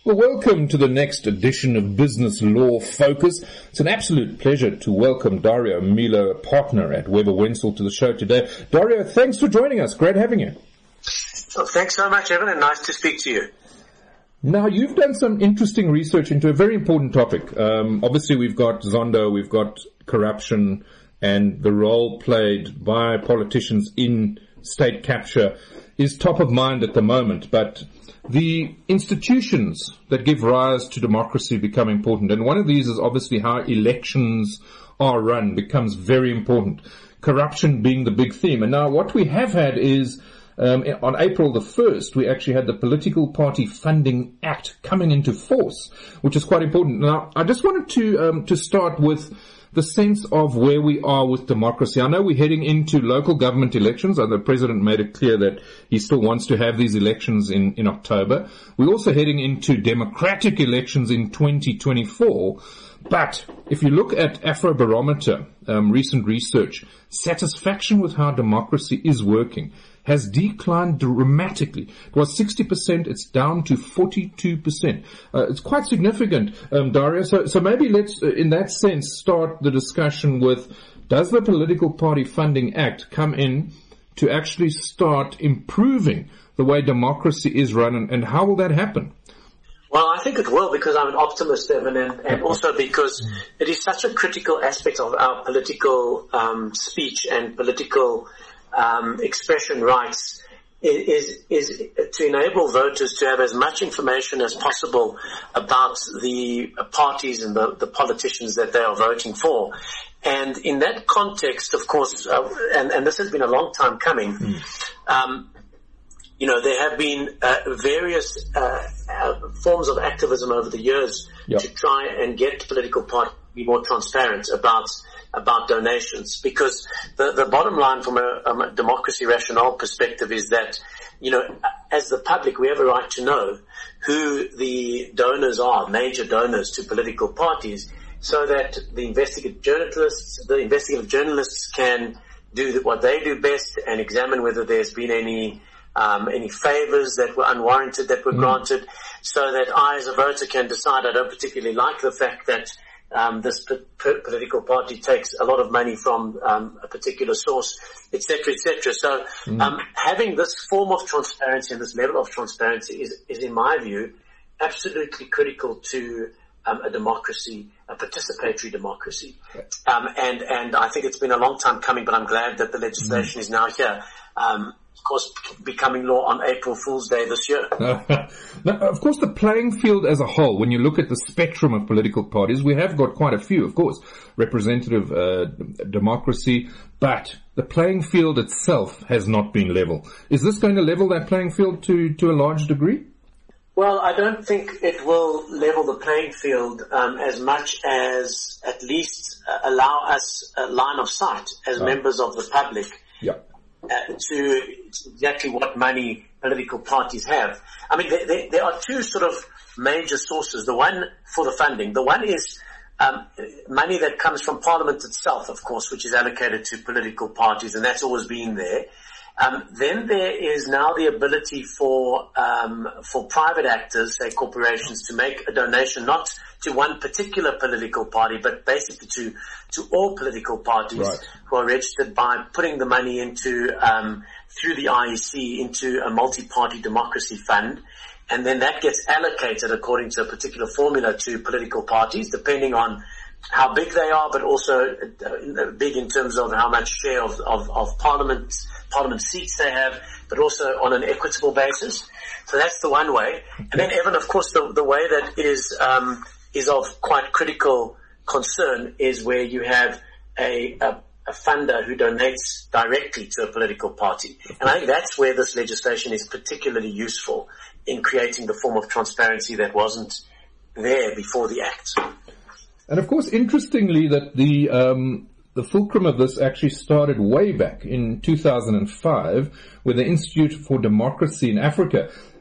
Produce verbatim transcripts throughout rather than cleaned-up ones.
Well, welcome to the next edition of Business Law Focus. It's an absolute pleasure to welcome Dario Milo, partner at Webber Wentzel, to the show today. Dario, thanks for joining us. Great having you. Well, thanks so much, Evan, and nice to speak to you. Now, you've done some interesting research into a very important topic. Um, obviously, we've got Zondo, we've got corruption, and the role played by politicians in state capture is top of mind at the moment. But the institutions that give rise to democracy become important. And one of these is obviously how elections are run becomes very important. Corruption being the big theme. And now what we have had is Um, on April the first, we actually had the Political Party Funding Act coming into force, which is quite important. Now, I just wanted to um, to start with the sense of where we are with democracy. I know we're heading into local government elections, and the President made it clear that he still wants to have these elections in, in October. We're also heading into democratic elections in twenty twenty-four. But if you look at Afrobarometer, um, recent research, satisfaction with how democracy is working has declined dramatically. It was sixty percent, it's down to forty-two percent. Uh, it's quite significant, um, Dario. So, so maybe let's, uh, in that sense, start the discussion with, does the Political Party Funding Act come in to actually start improving the way democracy is run, and, and how will that happen? Well, I think it will, because I'm an optimist, Evan, and, and also because it is such a critical aspect of our political um, speech and political um, expression rights is, is to enable voters to have as much information as possible about the parties and the, the politicians that they are voting for. And in that context, of course, uh, and, and this has been a long time coming, mm. um, You know, there have been uh, various uh, uh, forms of activism over the years yep. to try and get political parties to be more transparent about about donations. Because the, the bottom line from a, a democracy rationale perspective is that, you know, as the public, we have a right to know who the donors are, major donors to political parties, so that the investigative journalists, the investigative journalists can do what they do best and examine whether there's been any Um, any favors that were unwarranted that were mm. granted, so that I as a voter can decide I don't particularly like the fact that um, this p- p- political party takes a lot of money from um, a particular source, et cetera, et cetera. So mm. um, having this form of transparency and this level of transparency is, is in my view, absolutely critical to um, a democracy, a participatory democracy. Okay. Um, and, and I think it's been a long time coming, but I'm glad that the legislation mm. is now here. Um, Of course, becoming law on April Fool's Day this year. Now, of course, the playing field as a whole, when you look at the spectrum of political parties, we have got quite a few, of course, representative uh, democracy, but the playing field itself has not been level. Is this going to level that playing field to, to a large degree? Well, I don't think it will level the playing field um, as much as at least uh, allow us a line of sight as oh. members of the public. Yeah. Uh, to exactly what money political parties have. I mean, there, there, there are two sort of major sources. The one for the funding. The one is um, money that comes from Parliament itself, of course, which is allocated to political parties, and that's always been there. Um, then there is now the ability for um, for private actors, say corporations, to make a donation not to one particular political party, but basically to to all political parties right. who are registered, by putting the money into um, through the I E C into a multi-party democracy fund, and then that gets allocated according to a particular formula to political parties, depending on how big they are, but also uh, big in terms of how much share of, of, of parliament, parliament seats they have, but also on an equitable basis. So that's the one way. And then, Evan, of course, the, the way that is, um, is of quite critical concern is where you have a, a, a funder who donates directly to a political party. And I think that's where this legislation is particularly useful in creating the form of transparency that wasn't there before the Act. And of course, interestingly, that the um, the fulcrum of this actually started way back in two thousand five with the Institute for Democracy in Africa.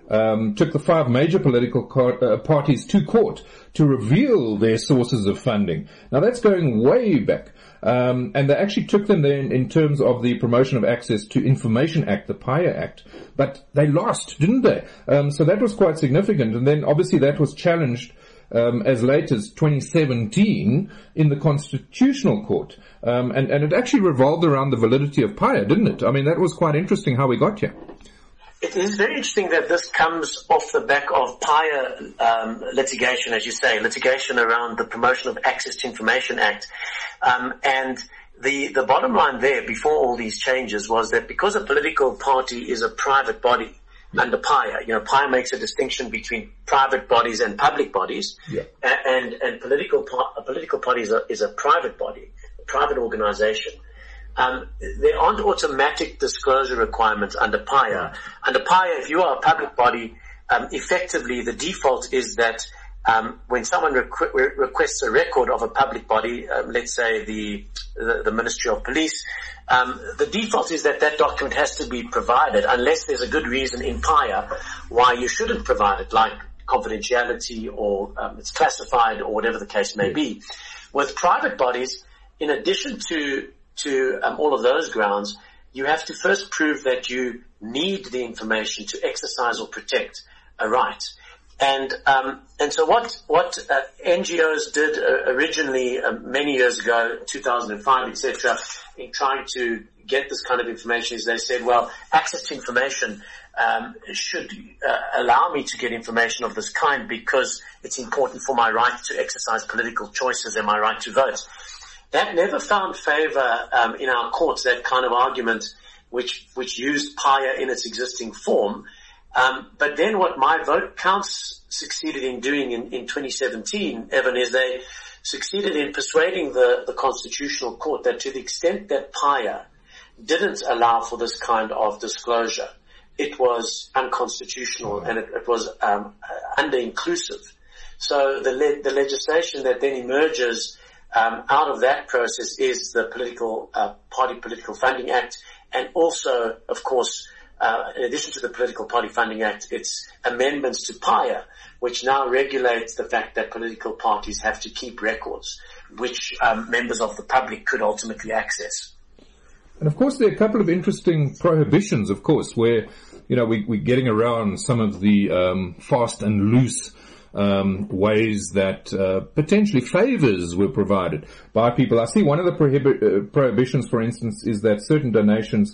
um, took the five major political co- uh, parties to court to reveal their sources of funding. Now that's going way back. Um, and they actually took them there in, in terms of the Promotion of Access to Information Act, the P I A Act. But they lost, didn't they? Um, so that was quite significant. And then obviously that was challenged um, as late as twenty seventeen in the Constitutional Court. Um, and, and it actually revolved around the validity of P I A, didn't it? I mean, that was quite interesting how we got here. It is very interesting that this comes off the back of P I A um, litigation, as you say, litigation around the Promotion of Access to Information Act. Um, and the, the bottom line there, before all these changes, was that because a political party is a private body under P I A, you know, P I A makes a distinction between private bodies and public bodies, yeah. and, and political par- a political party is a, is a private body, a private organization. Um, there aren't automatic disclosure requirements under P I A. Under P I A, if you are a public body, um, effectively the default is that um, when someone requ- re- requests a record of a public body, um, let's say the, the the Ministry of Police, um, the default is that that document has to be provided unless there's a good reason in P I A why you shouldn't provide it, like confidentiality or um, it's classified or whatever the case may be. With private bodies, in addition to to um, all of those grounds, you have to first prove that you need the information to exercise or protect a right. And um, and so what what uh, N G Os did uh, originally uh, many years ago, two thousand five, et cetera, in trying to get this kind of information is they said, well, access to information um, should uh, allow me to get information of this kind because it's important for my right to exercise political choices and my right to vote. That never found favor um, in our courts, that kind of argument which which used P I A in its existing form. Um, but then what My Vote Counts succeeded in doing in, in twenty seventeen, Evan, is they succeeded in persuading the, the Constitutional Court that to the extent that P I A didn't allow for this kind of disclosure, it was unconstitutional and it, it was um, under-inclusive. So the, le- the legislation that then emerges Um, out of that process is the political uh, Party Political Funding Act, and also, of course, uh, in addition to the Political Party Funding Act, it's amendments to P I A, which now regulates the fact that political parties have to keep records, which um, members of the public could ultimately access. And of course, there are a couple of interesting prohibitions, of course, where you know we, we're getting around some of the um, fast and loose Um, ways that uh, potentially favors were provided by people. I see one of the prohibi- uh, prohibitions, for instance, is that certain donations,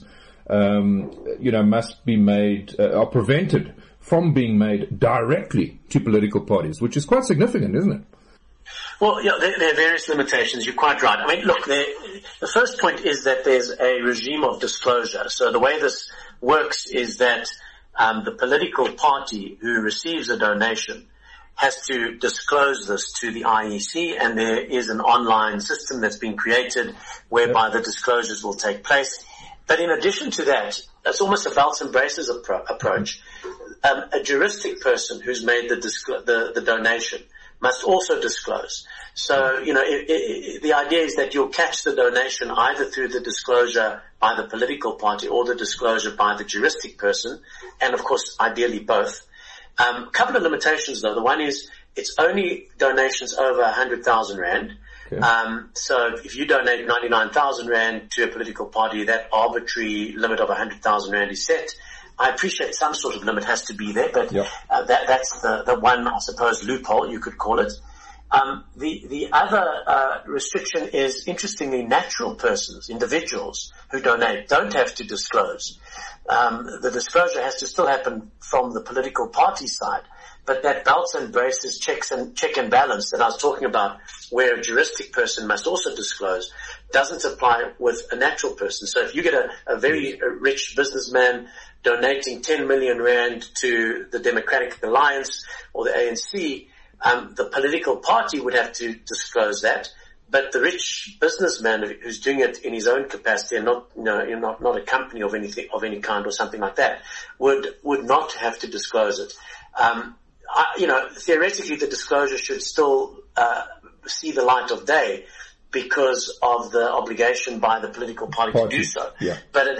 um, you know, must be made, uh, are prevented from being made directly to political parties, which is quite significant, isn't it? Well, yeah, there, there are various limitations. You're quite right. I mean, look, there, the first point is that there's a regime of disclosure. So the way this works is that um, the political party who receives a donation has to disclose this to the I E C, and there is an online system that's been created whereby the disclosures will take place. But in addition to that, it's almost a belts and braces appro- approach. Um, a juristic person who's made the, disclo- the the donation must also disclose. So, you know, it, it, the idea is that you'll catch the donation either through the disclosure by the political party or the disclosure by the juristic person, and of course, ideally both. A um, couple of limitations though. The one is it's only donations over one hundred thousand rand. Okay. Um, so if you donate ninety-nine thousand rand to a political party, that arbitrary limit of one hundred thousand rand is set. I appreciate some sort of limit has to be there, but yep. uh, that, that's the, the one, I suppose, loophole, you could call it. Um, the, the other uh, restriction is, interestingly, natural persons, individuals who donate don't have to disclose. Um, the disclosure has to still happen from the political party side, but that belts and braces checks and check and balance that I was talking about, where a juristic person must also disclose, doesn't apply with a natural person. So if you get a, a very rich businessman donating ten million rand to the Democratic Alliance or the A N C, um, the political party would have to disclose that. But the rich businessman who's doing it in his own capacity and not, you know, not, not a company of anything, of any kind or something like that, would, would not have to disclose it. Um, I, you know, theoretically the disclosure should still, uh, see the light of day because of the obligation by the political party, party. to do so. Yeah. But it is,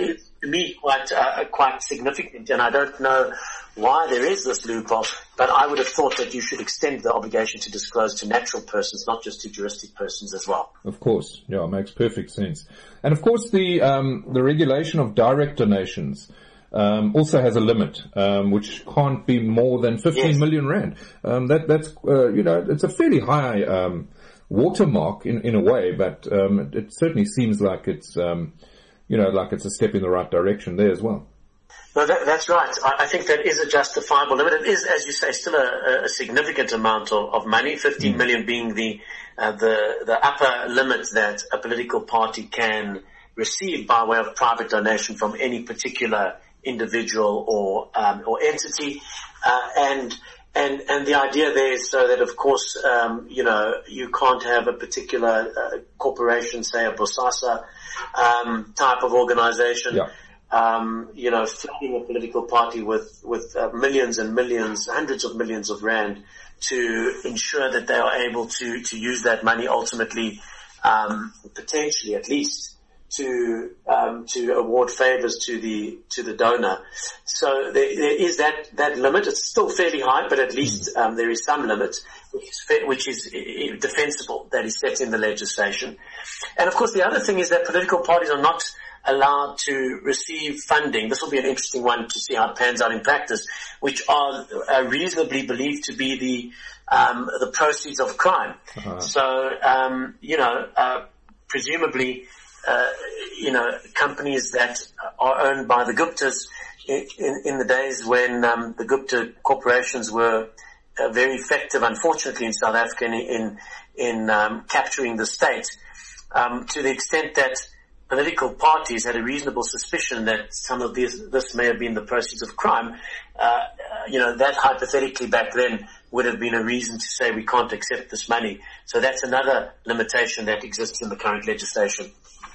to me quite uh, quite significant, and I don't know why there is this loophole, but I would have thought that you should extend the obligation to disclose to natural persons, not just to juristic persons as well. Of course, yeah, it makes perfect sense. And of course, the um, the regulation of direct donations um, also has a limit, um, which can't be more than fifteen yes. million rand. Um, that that's uh, you know, it's a fairly high um, watermark in in a way, but um, it, it certainly seems like it's um, you know like it's a step in the right direction there as well. No, that, that's right. I, I think that is a justifiable limit. It is, as you say, still a, a significant amount of, of money. Fifteen mm. million being the uh, the the upper limit that a political party can receive by way of private donation from any particular individual or um, or entity, uh, and and and the idea there is so that, of course, um, you know, you can't have a particular uh, corporation, say a Bosasa um, type of organization. Yeah. Um, you know, flooding a political party with, with uh, millions and millions, hundreds of millions of rand to ensure that they are able to, to use that money ultimately, um, potentially at least to, um, to award favors to the, to the donor. So there, there is that, that limit. It's still fairly high, but at least, um, there is some limit, which is, fa- which is defensible, that is set in the legislation. And of course, the other thing is that political parties are not allowed to receive funding. This will be an interesting one to see how it pans out in practice, which are uh, reasonably believed to be the um, the proceeds of crime. Uh-huh. So, um, you know, uh, presumably, uh, you know, companies that are owned by the Guptas in, in, in the days when um, the Gupta corporations were uh, very effective, unfortunately, in South Africa in in, in um, capturing the state, um, to the extent that political parties had a reasonable suspicion that some of this, this may have been the proceeds of crime. Uh, you know, that hypothetically back then would have been a reason to say we can't accept this money. So that's another limitation that exists in the current legislation.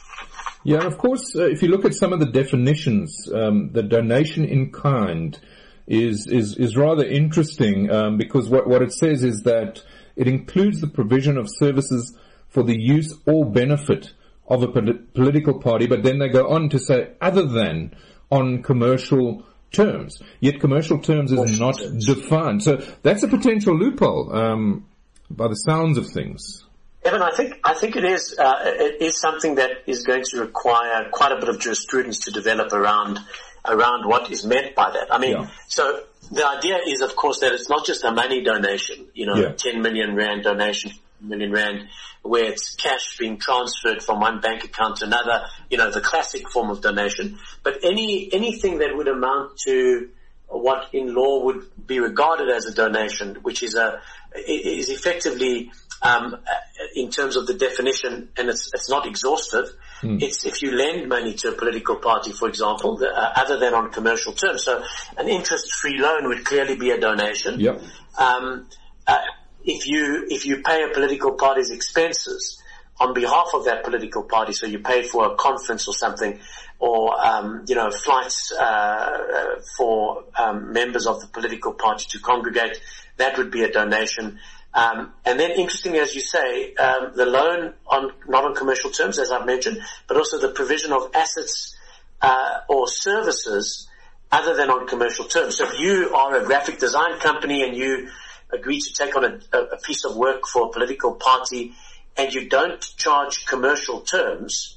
Yeah, and of course, uh, if you look at some of the definitions, um, the donation in kind is is is rather interesting um, because what what it says is that it includes the provision of services for the use or benefit of a polit- political party, but then they go on to say other than on commercial terms. Yet commercial terms is not defined. So that's a potential loophole um, by the sounds of things. Evan, I think I think it is uh, it is something that is going to require quite a bit of jurisprudence to develop around around what is meant by that. I mean, yeah. so the idea is, of course, that it's not just a money donation. You know, yeah. ten million rand donation, million rand, where it's cash being transferred from one bank account to another. You know, the classic form of donation. But any anything that would amount to what in law would be regarded as a donation, which is a is effectively um, in terms of the definition, and it's it's not exhaustive. Mm. It's if you lend money to a political party, for example, the, uh, other than on commercial terms. So an interest-free loan would clearly be a donation. Yep. Um, uh, if you if you pay a political party's expenses on behalf of that political party, so you pay for a conference or something, or um, you know flights uh, for um, members of the political party to congregate, that would be a donation. Um, and then, interestingly, as you say, um, the loan on not on commercial terms, as I've mentioned, but also the provision of assets uh, or services other than on commercial terms. So if you are a graphic design company and you agree to take on a, a piece of work for a political party and you don't charge commercial terms,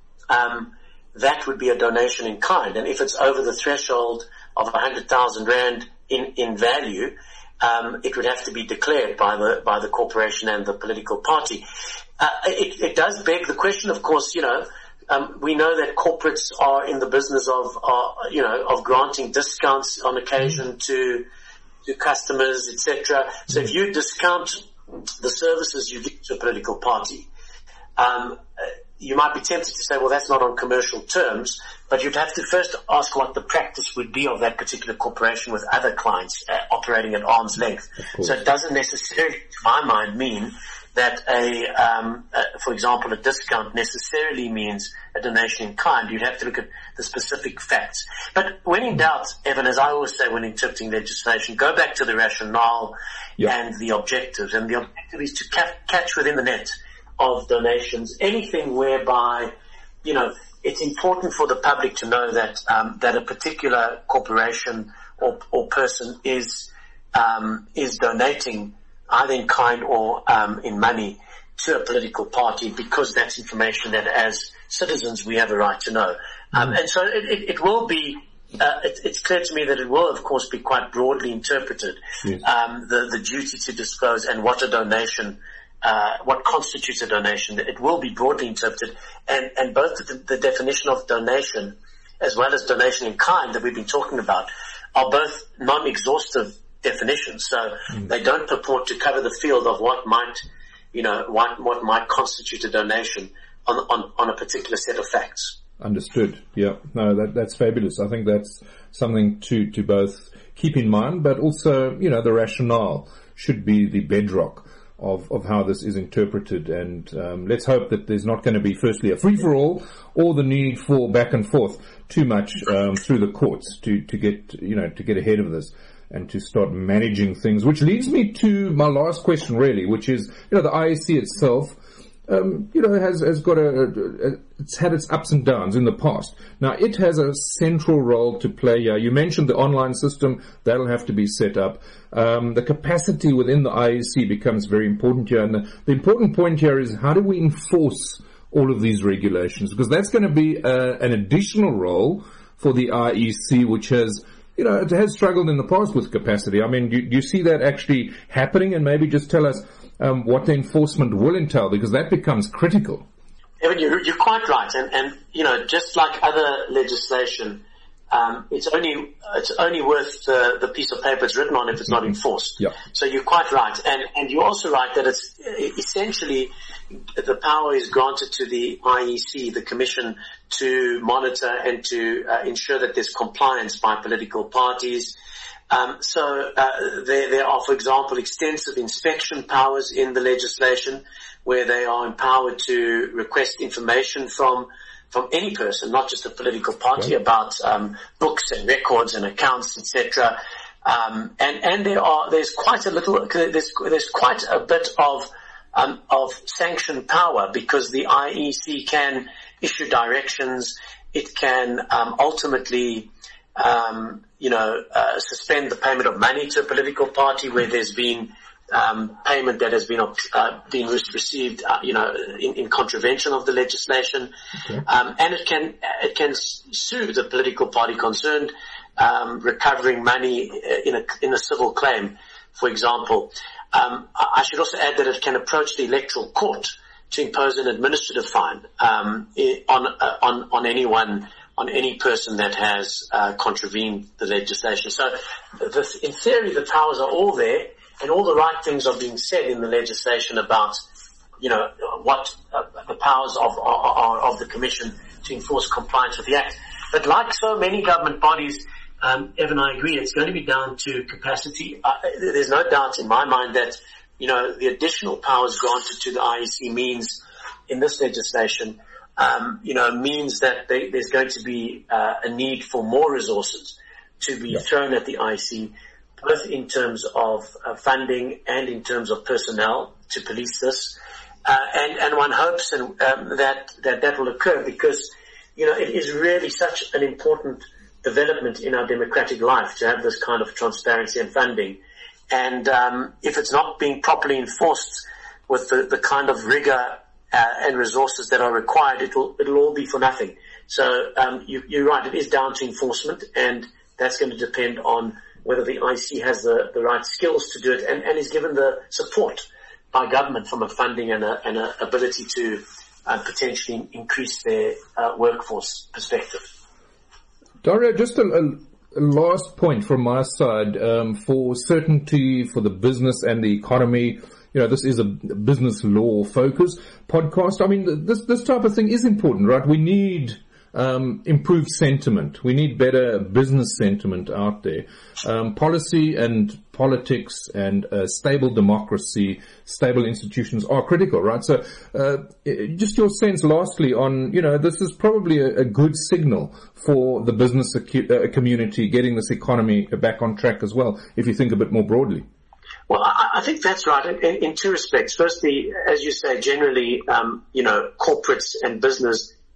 um, that would be a donation in kind. And if it's over the threshold of one hundred thousand rand in, in value, um, it would have to be declared by the by the corporation and the political party. Uh, it, it does beg the question, of course, you know, um, we know that corporates are in the business of, uh, you know, of granting discounts on occasion to to customers, et cetera. So if you discount the services you give to a political party, um, you might be tempted to say, well, that's not on commercial terms, but you'd have to first ask what the practice would be of that particular corporation with other clients uh, operating at arm's length. So it doesn't necessarily, to my mind, mean that a, um, uh, for example, a discount necessarily means a donation in kind. You'd have to look at the specific facts. But when in doubt, Evan, as I always say when interpreting legislation, go back to the rationale yep. and the objectives. And the objective is to ca- catch within the net of donations anything whereby you know, it's important for the public to know that um, that a particular corporation or, or person is um, is donating either in kind or um, in money to a political party, because that's information that as citizens we have a right to know. Um, and so it, it, it will be, uh, it, it's clear to me that it will of course be quite broadly interpreted, yes. um, the, the duty to disclose and what a donation, uh, what constitutes a donation. It will be broadly interpreted, and, and both the, the definition of donation as well as donation in kind that we've been talking about are both non-exhaustive definitions. So mm. they don't purport to cover the field of what might, you know, what, what might constitute a donation on, on, on a particular set of facts. Understood. Yeah. No, that, that's fabulous. I think that's something to, to both keep in mind, but also, you know, the rationale should be the bedrock of, of how this is interpreted. And, um, let's hope that there's not going to be firstly a free-for-all or the need for back and forth too much, um, through the courts to, to get, you know, to get ahead of this and to start managing things, which leads me to my last question really, which is, you know, the I E C itself, Um, you know, has, has got a, a, it's had its ups and downs in the past. Now, it has a central role to play here. You mentioned the online system. That'll have to be set up. Um, the capacity within the I E C becomes very important here. And the, the important point here is how do we enforce all of these regulations? Because that's going to be uh, an additional role for the I E C, which has, you know, it has struggled in the past with capacity. I mean, do, do you see that actually happening? And maybe just tell us Um, what the enforcement will entail, because that becomes critical. Evan, you're, you're quite right, and, and you know, just like other legislation, um, it's only it's only worth the, the piece of paper it's written on if it's not enforced. Yeah. So you're quite right, and and you're also right that it's essentially the power is granted to the I E C, the Commission, to monitor and to uh, ensure that there's compliance by political parties. Um, so uh, there, there are, for example, extensive inspection powers in the legislation, where they are empowered to request information from from any person, not just a political party, okay. about um, books and records and accounts, et cetera. Um, and and there are there's quite a little there's there's quite a bit of um, of sanction power, because the I E C can issue directions. It can um, ultimately Um, you know, uh, suspend the payment of money to a political party where there's been um, payment that has been uh, been received, uh, you know, in, in contravention of the legislation, okay. um, and it can it can sue the political party concerned, um, recovering money in a in a civil claim, for example. Um, I should also add that it can approach the electoral court to impose an administrative fine um, on uh, on on anyone. on any person that has uh, contravened the legislation. So the, in theory, the powers are all there, and all the right things are being said in the legislation about, you know, what uh, the powers of, of, of the Commission to enforce compliance with the Act. But like so many government bodies, um, Evan, I agree, it's going to be down to capacity. Uh, there's no doubt in my mind that, you know, the additional powers granted to the I E C means, in this legislation, Um, you know, means that they, there's going to be uh, a need for more resources to be yeah. thrown at the I E C, both in terms of uh, funding and in terms of personnel to police this. Uh, and, and one hopes and, um, that, that that will occur, because, you know, it is really such an important development in our democratic life to have this kind of transparency and funding. And um, if it's not being properly enforced with the, the kind of rigor Uh, and resources that are required, it'll it'll all be for nothing. So um, you, you're right; it is down to enforcement, and that's going to depend on whether the I E C has the, the right skills to do it, and, and is given the support by government from a funding and a, and a ability to uh, potentially increase their uh, workforce perspective. Dario, just a, a, a last point from my side, um, for certainty for the business and the economy. You know, this is a business law focus podcast. I mean, this, this type of thing is important, right? We need, um, improved sentiment. We need better business sentiment out there. Um, policy and politics and uh, stable democracy, stable institutions are critical, right? So, uh, just your sense lastly on, you know, this is probably a, a good signal for the business acu- uh, community getting this economy back on track as well, if you think a bit more broadly. Well, I, I think that's right in, in two respects. Firstly, as you say, generally, um, you know, corporates and business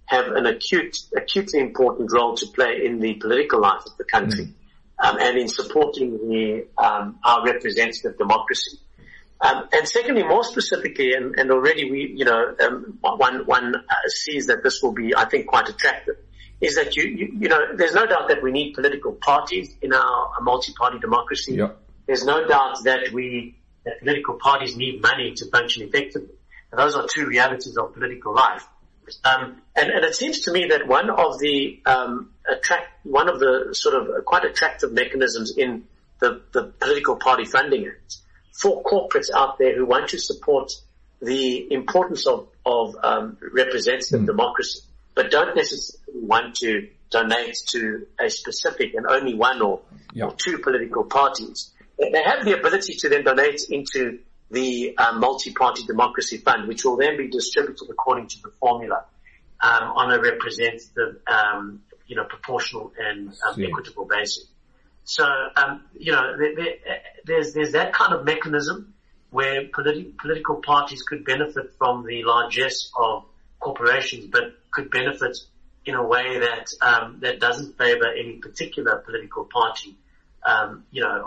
have an acute, acutely important role to play in the political life of the country, mm. um, and in supporting the, um, our representative democracy. Um, and secondly, more specifically, and, and already we, you know, um, one, one uh, sees that this will be, I think, quite attractive, is that you, you, you know, there's no doubt that we need political parties in our multi-party democracy. Yep. There's no doubt that we, that political parties need money to function effectively. And those are two realities of political life. Um, and, and it seems to me that one of the, um, attract, one of the sort of quite attractive mechanisms in the, the political party funding act for corporates out there who want to support the importance of, of, um, representative mm. democracy, but don't necessarily want to donate to a specific and only one or, yeah. or two political parties. They have the ability to then donate into the uh, multi-party democracy fund, which will then be distributed according to the formula um, on a representative, um, you know, proportional and um, yeah. equitable basis. So, um, you know, there, there, there's there's that kind of mechanism where politi- political parties could benefit from the largesse of corporations, but could benefit in a way that um, that doesn't favour any particular political party. Um, you know,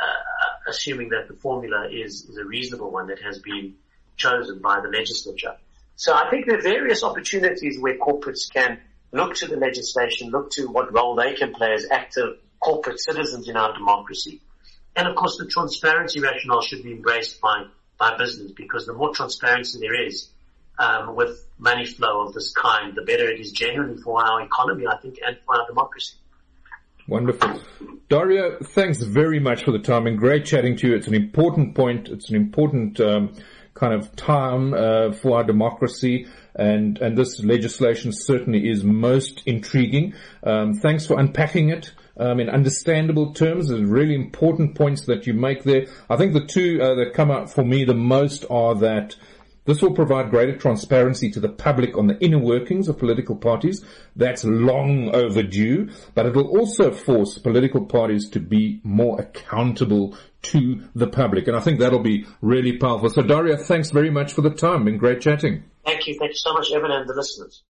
uh, assuming that the formula is, is a reasonable one that has been chosen by the legislature. So I think there are various opportunities where corporates can look to the legislation, look to what role they can play as active corporate citizens in our democracy. And of course the transparency rationale should be embraced by, by business, because the more transparency there is, um, with money flow of this kind, the better it is genuinely for our economy, I think, and for our democracy. Wonderful. Dario, thanks very much for the time and great chatting to you. It's an important point. It's an important um, kind of time uh, for our democracy, and, and this legislation certainly is most intriguing. Um, thanks for unpacking it um, in understandable terms. There's really important points that you make there. I think the two uh, that come out for me the most are that this will provide greater transparency to the public on the inner workings of political parties. That's long overdue, but it will also force political parties to be more accountable to the public. And I think that'll be really powerful. So Dario, thanks very much for the time. Been great chatting. Thank you. Thank you so much, Evan, and the listeners.